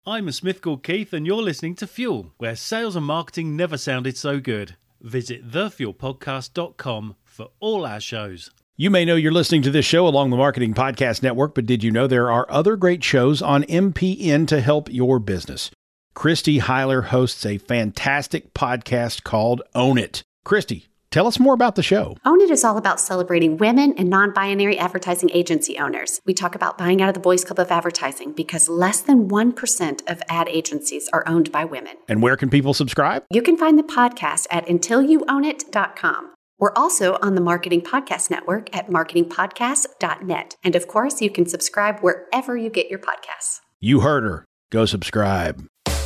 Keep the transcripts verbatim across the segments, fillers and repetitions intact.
I'm a Smith called Keith, and you're listening to Fuel, where sales and marketing never sounded so good. Visit the fuel podcast dot com for all our shows. You may know you're listening to this show along the Marketing Podcast Network, but did you know there are other great shows on M P N to help your business? Christy Heiler hosts a fantastic podcast called Own It. Christy, tell us more about the show. Own It is all about celebrating women and non-binary advertising agency owners. We talk about buying out of the Boys Club of Advertising because less than one percent of ad agencies are owned by women. And where can people subscribe? You can find the podcast at until you own it dot com. We're also on the Marketing Podcast Network at marketing podcast dot net. And of course, you can subscribe wherever you get your podcasts. You heard her. Go subscribe.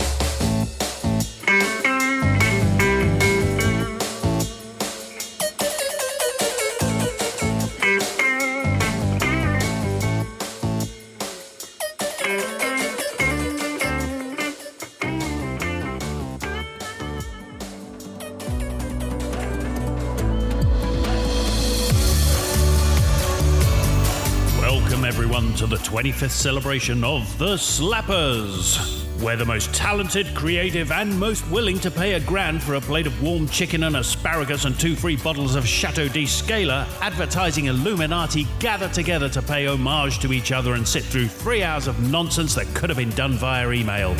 Everyone to the twenty-fifth celebration of the Slappers, where the most talented, creative and most willing to pay a grand for a plate of warm chicken and asparagus and two free bottles of Chateau de Scala advertising Illuminati gather together to pay homage to each other and sit through three hours of nonsense that could have been done via email.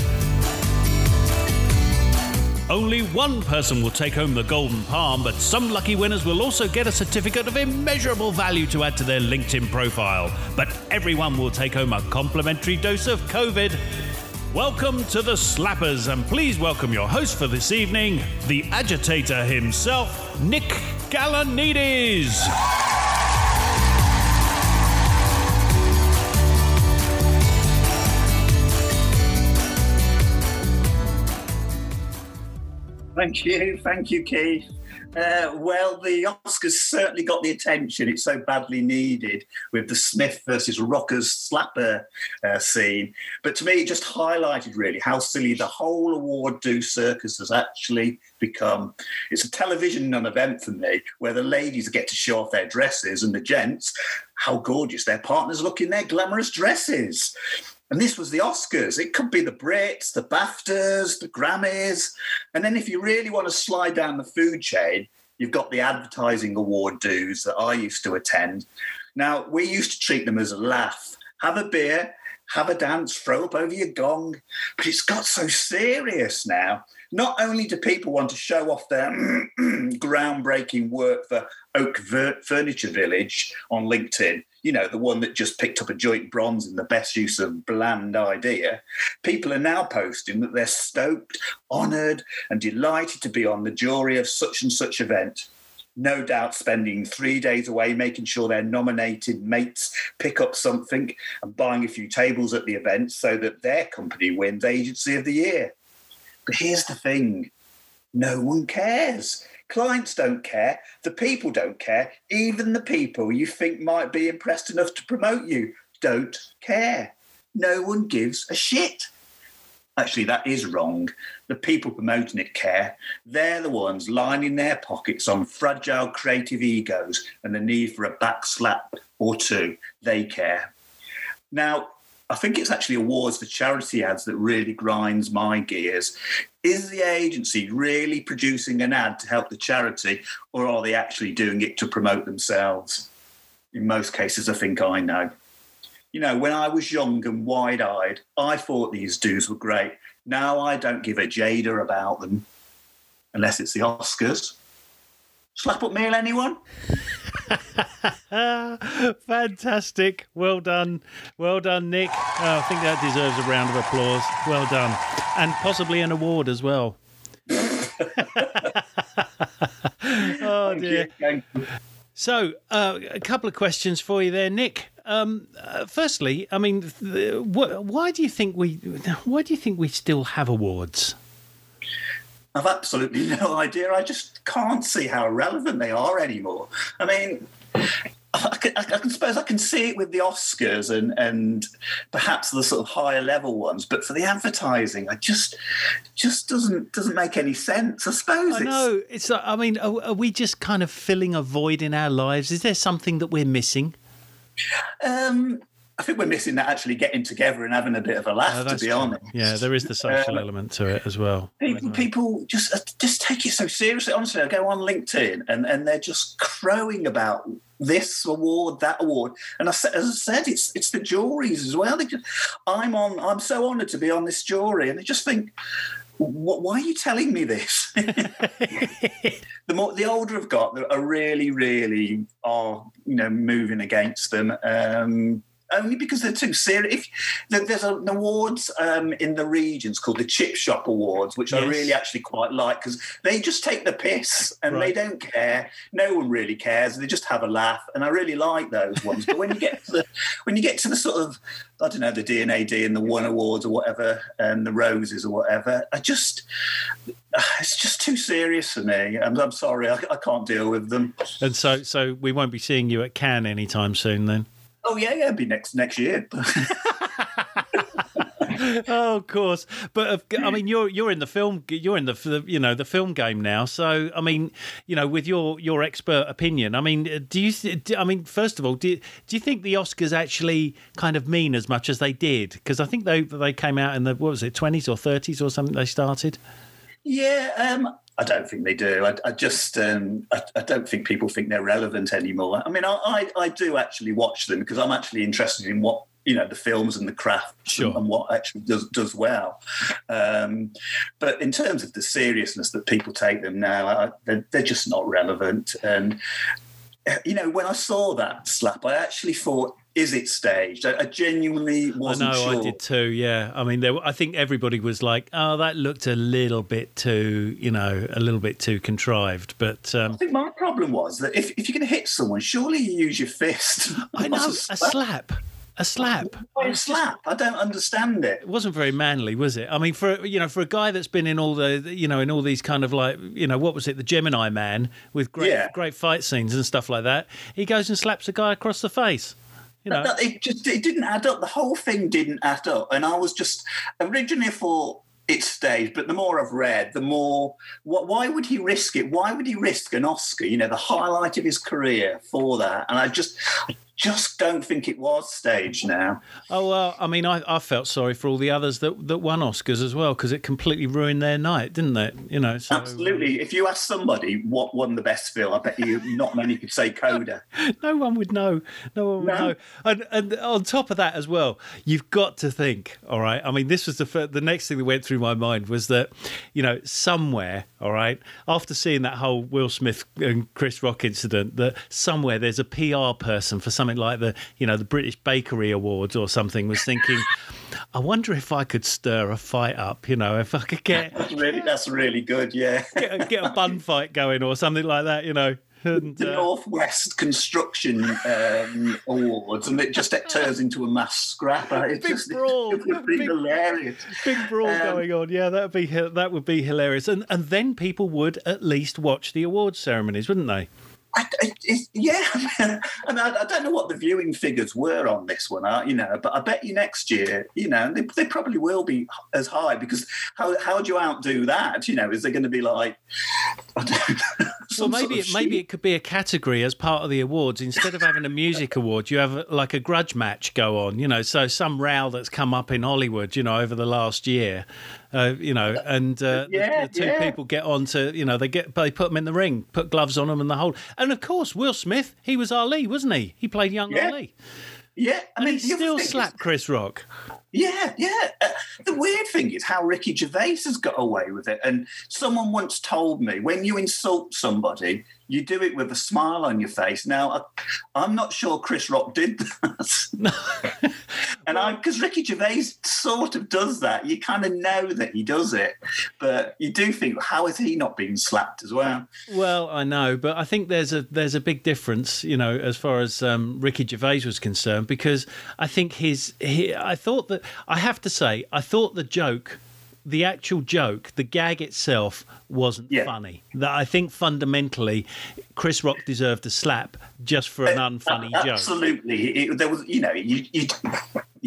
Only one person will take home the Golden Palm, but some lucky winners will also get a certificate of immeasurable value to add to their LinkedIn profile. But everyone will take home a complimentary dose of COVID. Welcome to the Slappers, and please welcome your host for this evening, the agitator himself, Nick Galanides. Thank you. Thank you, Keith. Uh, well, the Oscars certainly got the attention it's so badly needed with the Smith versus Rockers slapper uh, scene. But to me, it just highlighted really how silly the whole award do circus has actually become. It's a television non-event for me, where the ladies get to show off their dresses and the gents how gorgeous their partners look in their glamorous dresses. And this was the Oscars. It could be the Brits, the BAFTAs, the Grammys. And then if you really want to slide down the food chain, you've got the advertising award dues that I used to attend. Now, we used to treat them as a laugh. Have a beer, have a dance, throw up over your gong. But it's got so serious now. Not only do people want to show off their groundbreaking work for Oak Furniture Village on LinkedIn, you know, the one that just picked up a joint bronze in the best use of bland idea, people are now posting that they're stoked, honoured and delighted to be on the jury of such and such event. No doubt spending three days away making sure their nominated mates pick up something and buying a few tables at the event so that their company wins Agency of the Year. But here's the thing, no one cares. Clients don't care, the people don't care, even the people you think might be impressed enough to promote you don't care. No one gives a shit. Actually, that is wrong. The people promoting it care. They're the ones lining their pockets on fragile creative egos and the need for a back slap or two. They care. Now, I think it's actually awards for charity ads that really grinds my gears. Is the agency really producing an ad to help the charity, or are they actually doing it to promote themselves? In most cases, I think I know. You know, when I was young and wide-eyed, I thought these dues were great. Now I don't give a jada about them, unless it's the Oscars. Slap up meal, anyone? Fantastic. Well done. Well done, Nick. Oh, I think that deserves a round of applause. Well done. And possibly an award as well. Oh, Thank dear. you. Thank you. So, uh, a couple of questions for you there, Nick. Um, uh, firstly, I mean, th- wh- why do you think we why do you think we still have awards? I've absolutely no idea. I just can't see how relevant they are anymore. I mean, I can, I can suppose I can see it with the Oscars and, and perhaps the sort of higher level ones, but for the advertising, I just just doesn't doesn't make any sense. I suppose I it's, know. It's. I mean, are, are we just kind of filling a void in our lives? Is there something that we're missing? Um, I think we're missing that actually getting together and having a bit of a laugh, oh, to be true. honest. Yeah, there is the social uh, element to it as well. People, people just uh, just take it so seriously. Honestly, I go on LinkedIn and, and they're just crowing about this award, that award, and I said, as I said, it's it's the juries as well. They just, I'm on. I'm so honoured to be on this jury, and they just think, why are you telling me this? the more the older I've got, the, I really, really are, you know, moving against them. Um, Only because they're too serious. If, there's an awards um, in the regions called the Chip Shop Awards, which yes. I really actually quite like because they just take the piss and right. they don't care. No one really cares. They just have a laugh, and I really like those ones. But when you get to the when you get to the sort of I don't know the D and A D and the One Awards or whatever and the Roses or whatever, I just it's just too serious for me. I'm, I'm sorry, I, I can't deal with them. And so, so we won't be seeing you at Cannes anytime soon, then. Oh yeah, yeah, it'll be next next year. Oh, of course, but I mean, you're you're in the film, you're in the you know the film game now. So I mean, you know, with your, your expert opinion, I mean, do you? I mean, first of all, do do you think the Oscars actually kind of mean as much as they did? Because I think they they came out in the what was it, twenties or thirties or something? They started. Yeah. Um, I don't think they do. I, I just, um, I, I don't think people think they're relevant anymore. I mean, I, I, I do actually watch them because I'm actually interested in what, you know, the films and the craft sure. and, and what actually does does well. Um, but in terms of the seriousness that people take them now, I, they're, they're just not relevant. And, you know, when I saw that slap, I actually thought, is it staged? I, I genuinely wasn't I know, sure. I did too, yeah. I mean, there, I think everybody was like, oh, that looked a little bit too, you know, a little bit too contrived. But um, I think my problem was that if, if you're going to hit someone, surely you use your fist. I know, a slap. A slap. A slap. Why a slap? I don't understand it. It wasn't very manly, was it? I mean, for you know, for a guy that's been in all the, you know, in all these kind of like, you know, what was it, the Gemini Man with great, yeah. great fight scenes and stuff like that. He goes and slaps a guy across the face. You know, it just it didn't add up. The whole thing didn't add up, and I was just originally thought it's staged, but the more I've read, the more what, why would he risk it? Why would he risk an Oscar? You know, the highlight of his career for that, and I just. Just don't think it was staged now. Oh, well, I mean, I, I felt sorry for all the others that, that won Oscars as well because it completely ruined their night, didn't it? You know, so, absolutely. Um, if you ask somebody what won the best film, I bet you not many could say Coda. No one would know. No one would no. know. And, and on top of that as well, you've got to think, all right, I mean, this was the first, the next thing that went through my mind was that, you know, somewhere, all right, after seeing that whole Will Smith and Chris Rock incident, that somewhere there's a P R person for something like the, you know, the British Bakery Awards or something was thinking, I wonder if I could stir a fight up, you know, if I could get... That's really, that's really good, yeah. Get a, get a bun fight going or something like that, you know. And, the uh, Northwest Construction um, Awards, and it just it turns into a mass scrap. It's big just, brawl, it would be big, hilarious. Big brawl um, going on. Yeah, that would be that would be hilarious, and and then people would at least watch the awards ceremonies, wouldn't they? I, it, yeah, I, mean, I, I don't know what the viewing figures were on this one, uh, you know, but I bet you next year, you know, they, they probably will be as high because how how do you outdo that? You know, is there going to be like, I don't know, well, maybe it, maybe it could be a category as part of the awards. Instead of having a music award, you have like a grudge match go on, you know, so some row that's come up in Hollywood, you know, over the last year. Uh, you know, and uh, yeah, the, the two yeah. people get on to, you know, they get they put them in the ring, put gloves on them and the whole. And of course, Will Smith, he was Ali, wasn't he? He played young yeah. Ali. Yeah, I and mean, he still slapped is, Chris Rock. Yeah, yeah. Uh, the weird thing is how Ricky Gervais has got away with it. And someone once told me, when you insult somebody, you do it with a smile on your face. Now, I, I'm not sure Chris Rock did that. and I, because Ricky Gervais sort of does that. You kind of know that he does it. But you do think, how has he not been slapped as well? Well, I know, but I think there's a there's a big difference, you know, as far as um, Ricky Gervais was concerned, because I think his, he, I thought that, I have to say, I thought the joke, the actual joke, the gag itself wasn't yeah. funny. That I think fundamentally, Chris Rock deserved a slap just for an unfunny uh, joke. Absolutely, it, there was, you know, you, you yeah.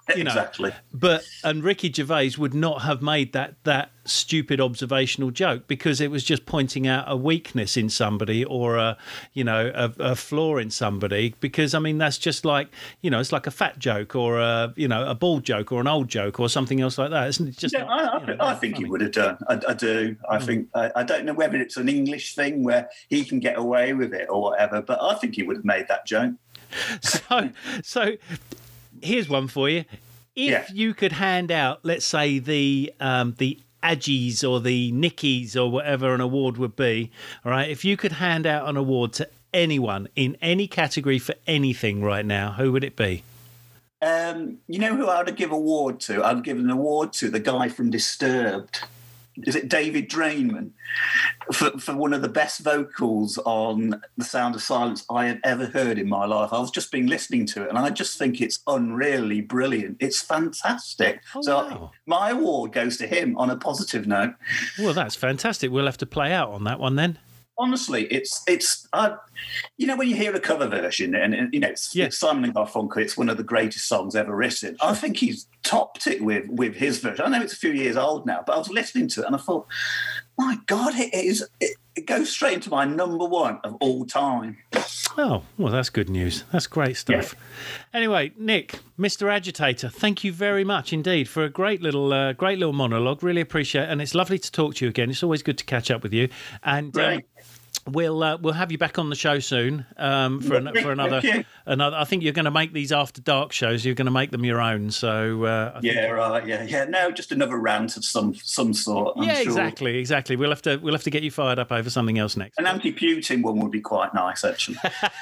You know, exactly. But and Ricky Gervais would not have made that that stupid observational joke because it was just pointing out a weakness in somebody or a you know a, a flaw in somebody. Because I mean that's just like you know it's like a fat joke or a you know a bald joke or an old joke or something else like that. Isn't it just? Yeah, not, I, you know, I think funny. he would have done. I, I do. I mm. think I, I don't know whether it's an English thing where he can get away with it or whatever, but I think he would have made that joke. So so. Here's one for you. If yeah. you could hand out, let's say, the um, the Aggies or the Nickies or whatever an award would be, all right, if you could hand out an award to anyone in any category for anything right now, who would it be? Um, you know who I would give award to? I'd give an award to the guy from Disturbed. Is it David Drainman? For, for one of the best vocals on The Sound of Silence I have ever heard in my life. I was just been listening to it and I just think it's unreally brilliant. It's fantastic. Oh, so wow. my award goes to him on a positive note. Well, that's fantastic. We'll have to play out on that one then. Honestly, it's it's uh, you know when you hear a cover version and, and you know it's, yeah. it's Simon and Garfunkel, it's one of the greatest songs ever written. I think he's topped it with with his version. I know it's a few years old now, but I was listening to it and I thought, my God, it is it, it goes straight into my number one of all time. Oh, well, that's good news. That's great stuff. Yeah. Anyway, Nick, Mister Agitator, thank you very much indeed for a great little, uh, great little monologue. Really appreciate it, and it's lovely to talk to you again. It's always good to catch up with you, and um, we'll uh, we'll have you back on the show soon um, for an, for another another. I think you're going to make these after dark shows. You're going to make them your own. So uh, I yeah, think right, yeah, yeah. No, just another rant of some some sort. I'm yeah, sure. exactly, exactly. We'll have to we'll have to get you fired up over something else next. An anti-Putin one would be quite nice, actually.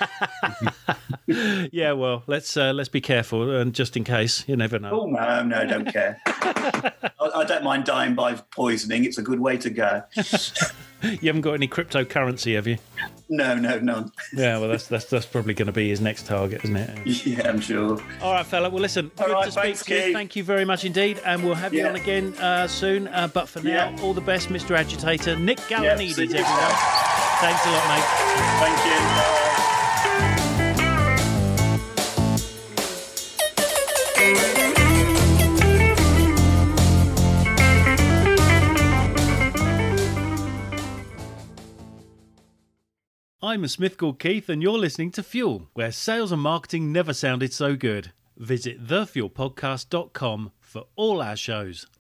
Yeah, well, let's uh, let's be careful, and just in case, you never know. Oh no, no, don't care. I, I don't mind dying by poisoning. It's a good way to go. You haven't got any cryptocurrency, have you? No, no, none. Yeah, well, that's that's that's probably going to be his next target, isn't it? Yeah, I'm sure. All right, fella. Well, listen, all good right, to speak thanks, to you. Keith. Thank you very much indeed, and we'll have you yeah. on again uh, soon. Uh, but for now, yeah. all the best, Mister Agitator. Nick Galanides, yeah, everyone. Thanks a lot, mate. Thank you. Bye. I'm a Smith called Keith, and you're listening to Fuel, where sales and marketing never sounded so good. Visit the fuel podcast dot com for all our shows.